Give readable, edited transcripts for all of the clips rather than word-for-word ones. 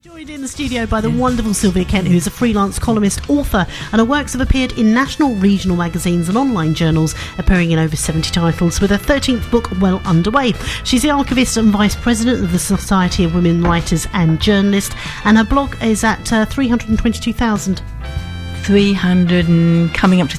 Joined in the studio by the wonderful Sylvia Kent, who is a freelance columnist, author, and her works have appeared in national, regional magazines and online journals, appearing in over 70 titles, with her 13th book well underway. She's the archivist and vice president of the Society of Women Writers and Journalists, and her blog is at 322,000. 300 and coming up to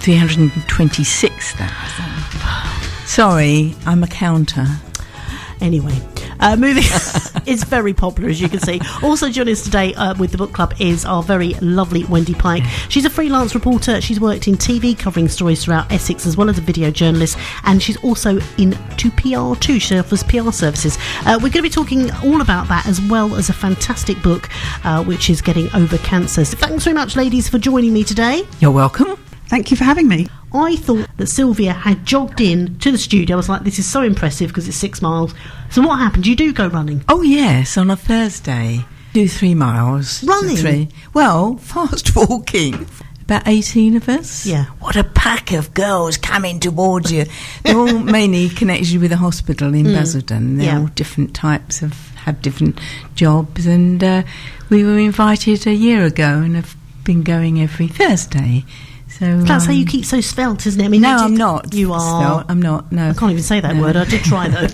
326,000. Sorry, I'm a counter. Anyway, moving. It's very popular, as you can see. Also joining us today with the book club is our very lovely Wendy Pike. She's a freelance reporter. She's worked in TV covering stories throughout Essex, as well as a video journalist, and she's also into PR too. She offers PR services. We're going to be talking all about that, as well as a fantastic book which is Getting Over Cancer. So thanks very much, ladies, for joining me today. You're welcome. Thank you for having me. I thought that Sylvia had jogged in to the studio. I was like, this is so impressive because it's 6 miles. So what happened? You do go running? Oh, yes, on a Thursday. Do 3 miles. Running? Well, fast walking. About 18 of us. Yeah. What a pack of girls coming towards you. They're all mainly connected with the hospital in Basildon. They're all different types have different jobs. And we were invited a year ago and have been going every Thursday. So, that's how you keep so svelte, isn't it? I mean, no, I'm not. You are. Svelte. I'm not. No, I can't even say that word. I did try though.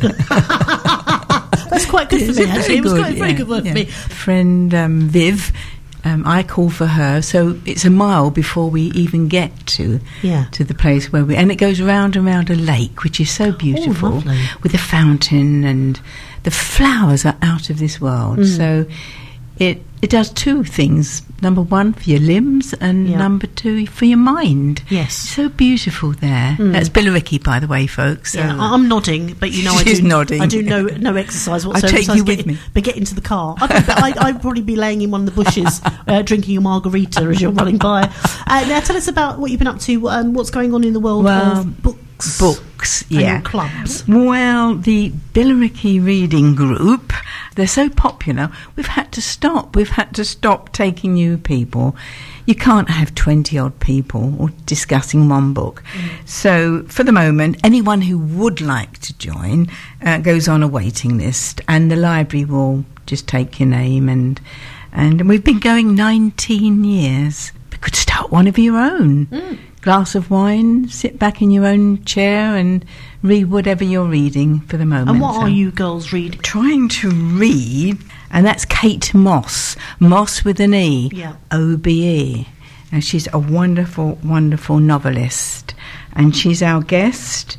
That's quite good for me. Actually, it was quite a very good word for me. Friend Viv, I call for her. So it's a mile before we even get to the place where and it goes round and round a lake, which is so beautiful, with a fountain, and the flowers are out of this world. So it does two things. Number one, for your limbs, and number two, for your mind. Yes. So beautiful there. That's Billericay, by the way, folks. So. Yeah, I'm nodding, but you know She's nodding. I do no exercise whatsoever. I'll take you with me. But get into the car. I'd probably be laying in one of the bushes drinking a margarita as you're running by. Now tell us about what you've been up to, what's going on in the world of books. Books, yeah. And clubs. Well, the Billericay Reading Group, they're so popular, we've had to stop. We've had to stop taking new people. You can't have 20-odd people all discussing one book. So, for the moment, anyone who would like to join goes on a waiting list, and the library will just take your name. And we've been going 19 years. You could start one of your own. Glass of wine, sit back in your own chair and read whatever you're reading for the moment. And what are you girls reading? Trying to read, and that's Kate Moss. Moss with an E. Yeah. OBE. And she's a wonderful, wonderful novelist. And she's our guest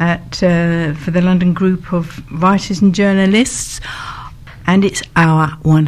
for the London Group of Writers and Journalists. And it's our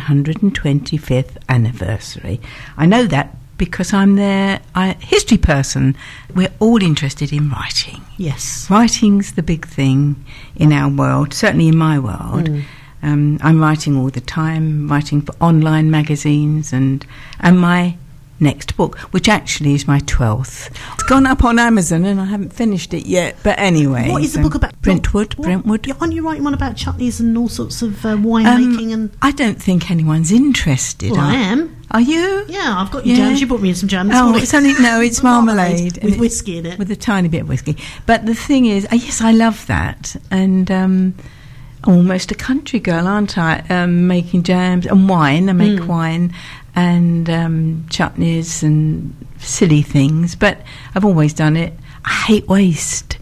125th anniversary. I know that because I'm their history person. We're all interested in writing. Yes. Writing's the big thing in our world, certainly in my world. I'm writing all the time, writing for online magazines, and my next book, which actually is my 12th. It's gone up on Amazon and I haven't finished it yet, but anyway. What is the book about? Brentwood. Aren't you writing one about chutneys and all sorts of winemaking? And I don't think anyone's interested. Well, I am. Are you? Yeah, I've got your jams. You brought me in some jam. It's marmalade with whiskey in it. With a tiny bit of whiskey. But the thing is, yes, I love that. And almost a country girl, aren't I? Making jams and wine. I make wine and chutneys and silly things. But I've always done it. I hate waste.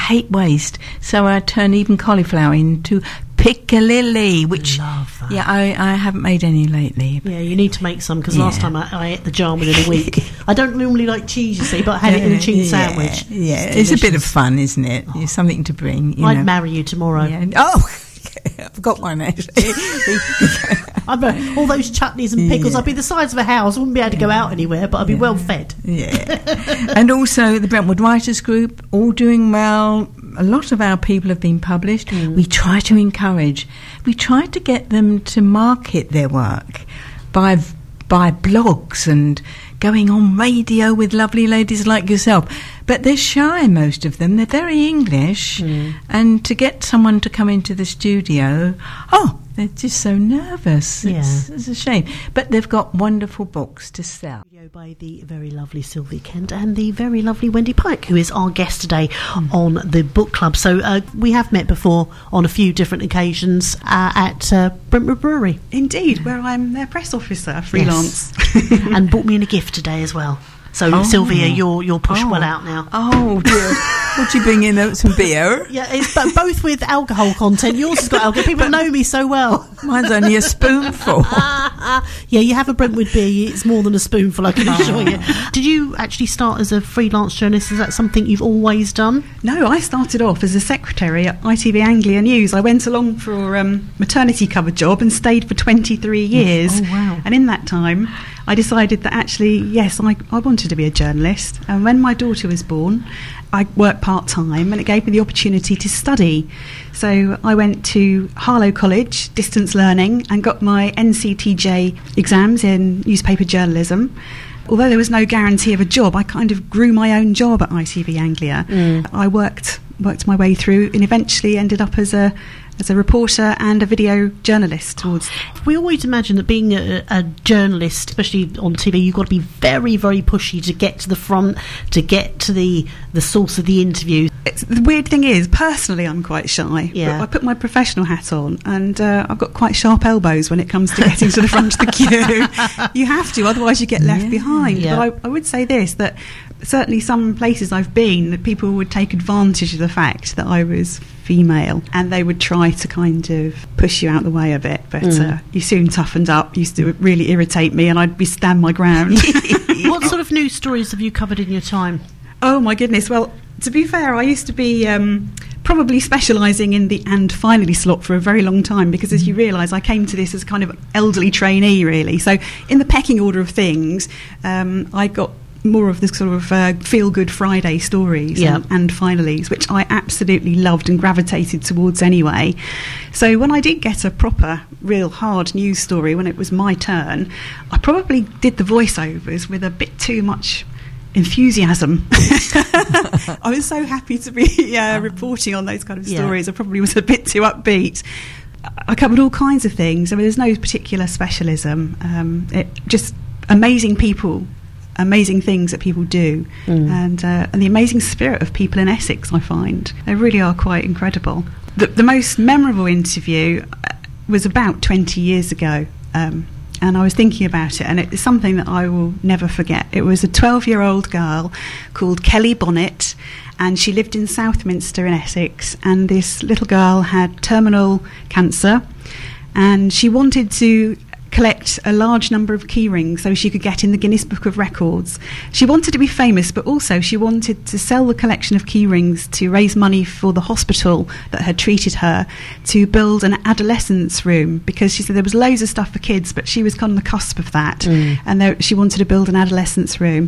So I turn even cauliflower into piccalilli, which love that. Yeah, I haven't made any lately. Yeah, you need to make some, because last time I ate the jar within a week. I don't normally like cheese, you see, but I had it in a cheese sandwich. Yeah, it's a bit of fun, isn't it? It's something to bring. I'd marry you tomorrow. Yeah. Oh, I've got one actually. All those chutneys and pickles. I'd be the size of a house. I wouldn't be able to go out anywhere, but I'd be well fed. Yeah. And also the Brentwood Writers Group, all doing well. A lot of our people have been published. We try to encourage. We try to get them to market their work by blogs and going on radio with lovely ladies like yourself. But they're shy, most of them. They're very English. And to get someone to come into the studio, They're just so nervous. Yeah. It's a shame. But they've got wonderful books to sell. By the very lovely Sylvia Kent and the very lovely Wendy Pike, who is our guest today on the book club. So we have met before on a few different occasions at Brentwood Brewery. Indeed, where I'm their press officer, freelance. Yes. And bought me in a gift today as well. So Sylvia, you're pushed well out now. Oh dear. What do you bring in? Some beer? Yeah, it's both with alcohol content. Yours has got alcohol. People know me so well. Mine's only a spoonful. Yeah, you have a Brentwood beer, it's more than a spoonful, I can assure you. Did you actually start as a freelance journalist? Is that something you've always done? No, I started off as a secretary at ITV Anglia News. I went along for a maternity cover job and stayed for 23 years. Oh, wow. And in that time, I decided that actually, yes, I wanted to be a journalist. And when my daughter was born, I worked part-time and it gave me the opportunity to study. So I went to Harlow College, distance learning, and got my NCTJ exams in newspaper journalism. Although there was no guarantee of a job, I kind of grew my own job at ITV Anglia. I worked my way through and eventually ended up as a reporter and a video journalist towards. We always imagine that being a journalist, especially on TV, you've got to be very, very pushy to get to the front, to get to the source of the interview. The weird thing is, personally, I'm quite shy. Yeah. But I put my professional hat on, and I've got quite sharp elbows when it comes to getting to the front of the queue. You have to, otherwise you get left behind. Yeah. But I would say this, that certainly some places I've been, that people would take advantage of the fact that I was female, and they would try to kind of push you out the way a bit, but you soon toughened up. Used to really irritate me, and I'd stand my ground. What sort of news stories have you covered in your time? Oh my goodness, well, to be fair, I used to be probably specialising in the "and finally" slot for a very long time, because as you realise, I came to this as kind of elderly trainee, really. So in the pecking order of things, I got more of the sort of feel-good Friday stories and finalies, which I absolutely loved and gravitated towards anyway. So when I did get a proper, real hard news story, when it was my turn, I probably did the voiceovers with a bit too much enthusiasm. I was so happy to be reporting on those kind of stories. I probably was a bit too upbeat. I covered all kinds of things. I mean, there's no particular specialism. It just amazing people, amazing things that people do, and the amazing spirit of people in Essex. I find they really are quite incredible. The most memorable interview was about 20 years ago. And I was thinking about it, and it's something that I will never forget. It was a 12-year-old girl called Kelly Bonnet, and she lived in Southminster in Essex, and this little girl had terminal cancer, and she wanted to collect a large number of key rings so she could get in the Guinness Book of Records. She wanted to be famous, but also she wanted to sell the collection of key rings to raise money for the hospital that had treated her, to build an adolescence room, because she said there was loads of stuff for kids, but she was kind of on the cusp of that, and she wanted to build an adolescence room.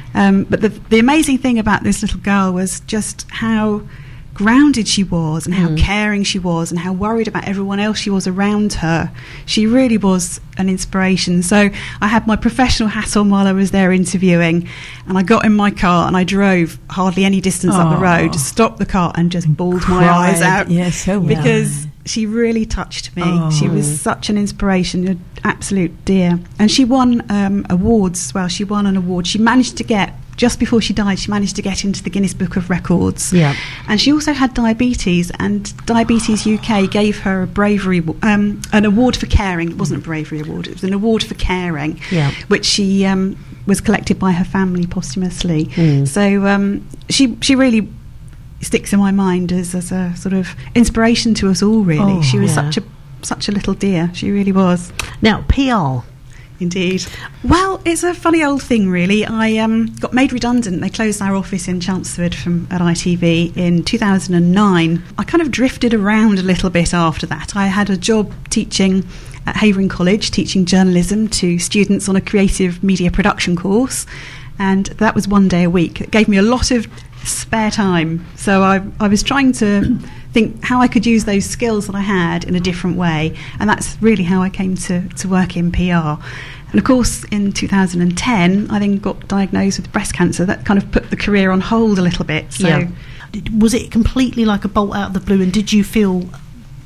But the amazing thing about this little girl was just how grounded she was, and how caring she was, and how worried about everyone else she was around her. She really was an inspiration. So I had my professional hat on while I was there interviewing, and I got in my car and I drove hardly any distance up the road, stopped the car and just bawled my eyes out, because she really touched me. She was such an inspiration, an absolute dear. And she won awards as well. She won an award. She managed to get, just before she died, she managed to get into the Guinness Book of Records. Yeah. And she also had diabetes, and Diabetes UK gave her a bravery, an award for caring. It wasn't a bravery award, it was an award for caring, which she was collected by her family posthumously. So she really sticks in my mind as a sort of inspiration to us all, really. She was such a little dear. She really was. Now, PR. Indeed. Well, it's a funny old thing, really. I got made redundant. They closed our office in Chelmsford at ITV in 2009. I kind of drifted around a little bit after that. I had a job teaching at Havering College, teaching journalism to students on a creative media production course, and that was one day a week. It gave me a lot of spare time. So I was trying to think how I could use those skills that I had in a different way, and that's really how I came to work in PR. And of course, in 2010, I then got diagnosed with breast cancer. That kind of put the career on hold a little bit. So, was it completely like a bolt out of the blue, and did you feel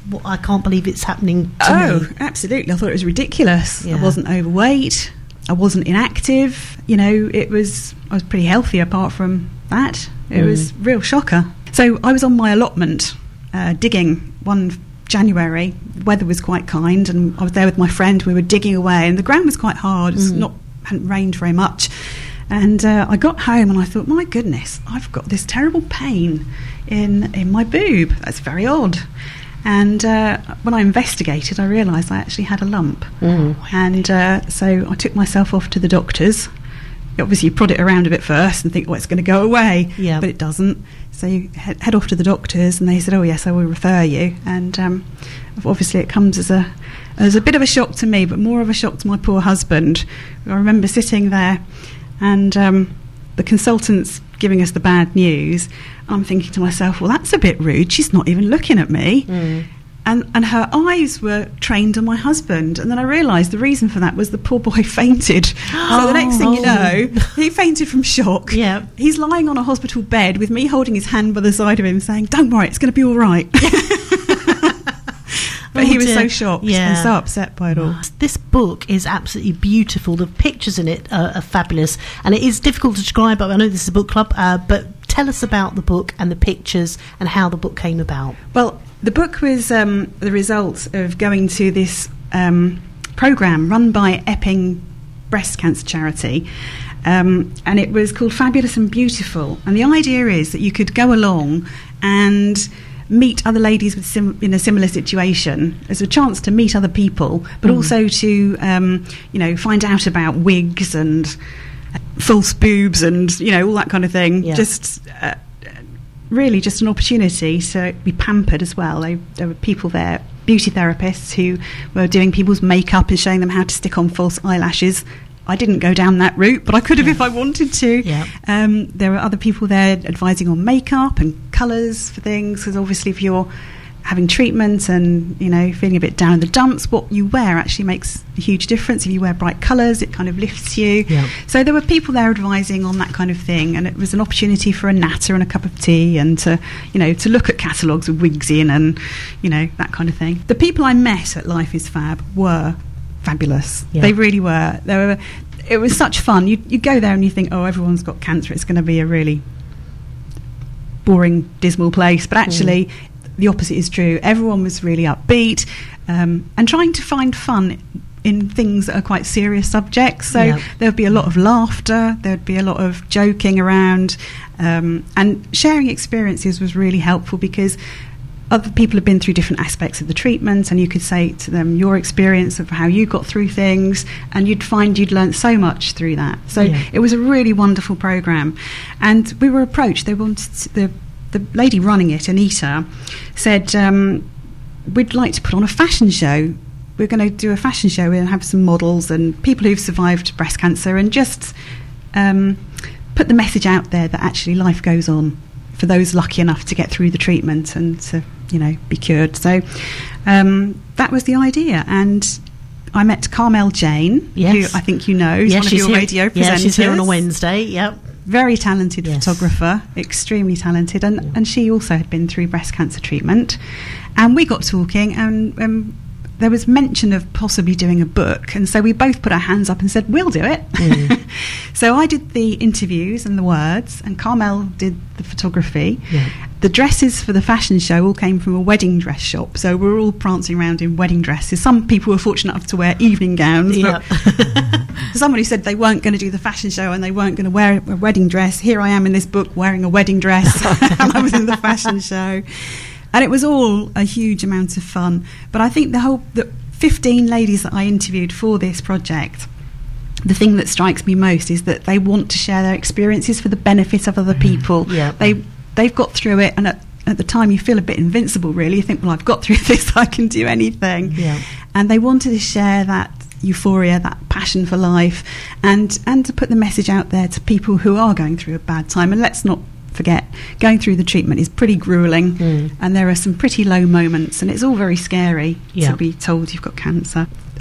I can't believe it's happening to me. Absolutely. I thought it was ridiculous. Yeah. I wasn't overweight. I wasn't inactive. I was pretty healthy apart from that. It was a real shocker. So I was on my allotment digging one January. The weather was quite kind, and I was there with my friend. We were digging away, and the ground was quite hard. It hadn't rained very much. And I got home and I thought, my goodness, I've got this terrible pain in my boob. That's very odd. And when I investigated, I realised I actually had a lump. And so I took myself off to the doctors. Obviously, you prod it around a bit first and think, it's going to go away. Yeah. But it doesn't. So you head off to the doctors, and they said, yes, I will refer you. And obviously it comes as a bit of a shock to me, but more of a shock to my poor husband. I remember sitting there, and the consultant's giving us the bad news. I'm thinking to myself, well, that's a bit rude. She's not even looking at me. And her eyes were trained on my husband. And then I realised the reason for that was the poor boy fainted. So the next thing you know, he fainted from shock. Yeah. He's lying on a hospital bed with me holding his hand by the side of him saying, don't worry, it's going to be all right. But he was so shocked and so upset by it all. This book is absolutely beautiful. The pictures in it are fabulous. And it is difficult to describe, but I know this is a book club, but tell us about the book and the pictures and how the book came about. Well, the book was the result of going to this programme run by Epping Breast Cancer Charity. And it was called Fabulous and Beautiful. And the idea is that you could go along and meet other ladies in a similar situation as a chance to meet other people, but also to find out about wigs and false boobs and all that kind of thing. Really just an opportunity to be pampered as well. There were people there, beauty therapists, who were doing people's makeup and showing them how to stick on false eyelashes. I didn't go down that route, but I could have if I wanted to. There were other people there advising on makeup and colours for things, because obviously if you're having treatment and feeling a bit down in the dumps, what you wear actually makes a huge difference. If you wear bright colours, it kind of lifts you. So there were people there advising on that kind of thing, and it was an opportunity for a natter and a cup of tea, and to look at catalogues of wigs in and that kind of thing. The people I met at Life is Fab were fabulous. They really were. It was such fun. You go there and you think, everyone's got cancer, it's going to be a really boring, dismal place, but actually the opposite is true. Everyone was really upbeat and trying to find fun in things that are quite serious subjects. So there would be a lot of laughter, there would be a lot of joking around, and sharing experiences was really helpful, because other people have been through different aspects of the treatment, and you could say to them your experience of how you got through things, and you'd find you'd learnt so much through that. So it was a really wonderful programme. And we were approached. They wanted the lady running it, Anita, said, we'd like to put on a fashion show. We're going to do a fashion show and have some models and people who've survived breast cancer, and just put the message out there that actually life goes on for those lucky enough to get through the treatment and to be cured. So that was the idea. And I met Carmel Jane, who I think you know, is one of your radio presenters. Yeah, she's here on a Wednesday. Very talented photographer, extremely talented, and she also had been through breast cancer treatment. And we got talking, and there was mention of possibly doing a book, and so we both put our hands up and said, we'll do it. So I did the interviews and the words, and Carmel did the photography. The dresses for the fashion show all came from a wedding dress shop, so we were all prancing around in wedding dresses. Some people were fortunate enough to wear evening gowns, but somebody said they weren't going to do the fashion show and they weren't going to wear a wedding dress. Here I am in this book wearing a wedding dress, and I was in the fashion show. And it was all a huge amount of fun. But I think the 15 ladies that I interviewed for this project, the thing that strikes me most is that they want to share their experiences for the benefit of other people. They've got through it, and at the time you feel a bit invincible, really. You think, well, I've got through this, I can do anything. And they wanted to share that euphoria, that passion for life, and to put the message out there to people who are going through a bad time. And let's not forget, going through the treatment is pretty gruelling, and there are some pretty low moments, and it's all very scary to be told you've got cancer.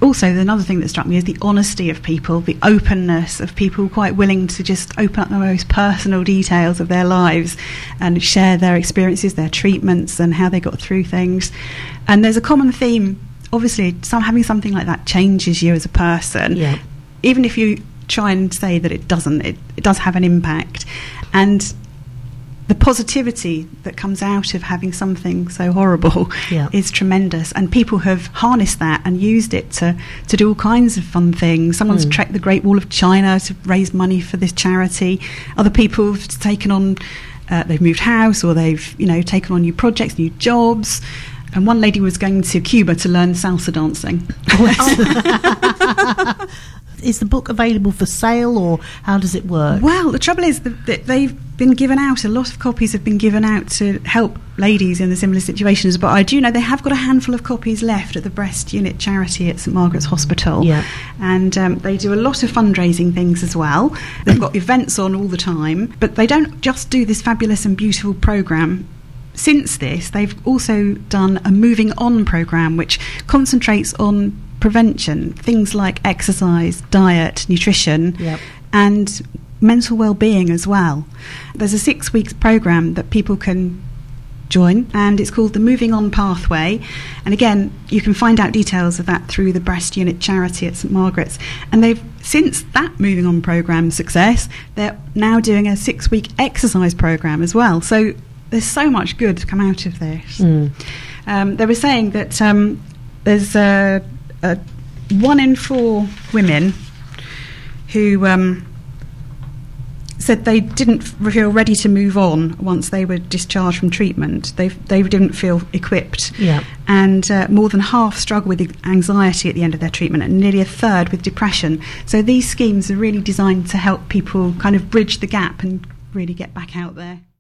also, another thing that struck me is the honesty of people, the openness of people, quite willing to just open up the most personal details of their lives and share their experiences, their treatments, and how they got through things. And there's a common theme. Obviously, having something like that changes you as a person. Yeah. Even if you try and say that it doesn't, it does have an impact. And the positivity that comes out of having something so horrible is tremendous, and people have harnessed that and used it to do all kinds of fun things. Someone's trekked the Great Wall of China to raise money for this charity. Other people have taken on, they've moved house, or they've taken on new projects, new jobs. And one lady was going to Cuba to learn salsa dancing. Is the book available for sale, or how does it work? Well, the trouble is that they've been given out. A lot of copies have been given out to help ladies in the similar situations. But I do know they have got a handful of copies left at the breast unit charity at St Margaret's Hospital. Yeah. And they do a lot of fundraising things as well. They've got events on all the time. But they don't just do this fabulous and beautiful programme. Since this, they've also done a Moving On programme, which concentrates on prevention, things like exercise, diet, nutrition, and mental well-being as well. There's a 6-week programme that people can join, and it's called the Moving On Pathway. And again, you can find out details of that through the breast unit charity at St Margaret's. And they've, since that Moving On programme success, they're now doing a 6-week exercise programme as well. So there's so much good to come out of this. They were saying that there's 1 in 4 women who said they didn't feel ready to move on once they were discharged from treatment. They didn't feel equipped. And more than half struggle with anxiety at the end of their treatment, and nearly a third with depression. So these schemes are really designed to help people kind of bridge the gap and really get back out there.